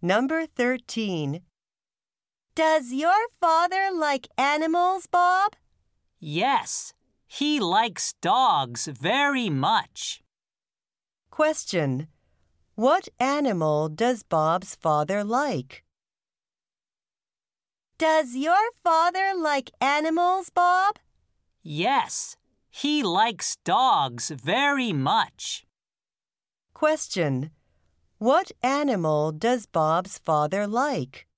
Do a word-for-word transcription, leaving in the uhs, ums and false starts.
Number thirteen. Does your father like animals, Bob? Yes, he likes dogs very much. Question. What animal does Bob's father like? Does your father like animals, Bob? Yes, he likes dogs very much. Question. What animal does Bob's father like?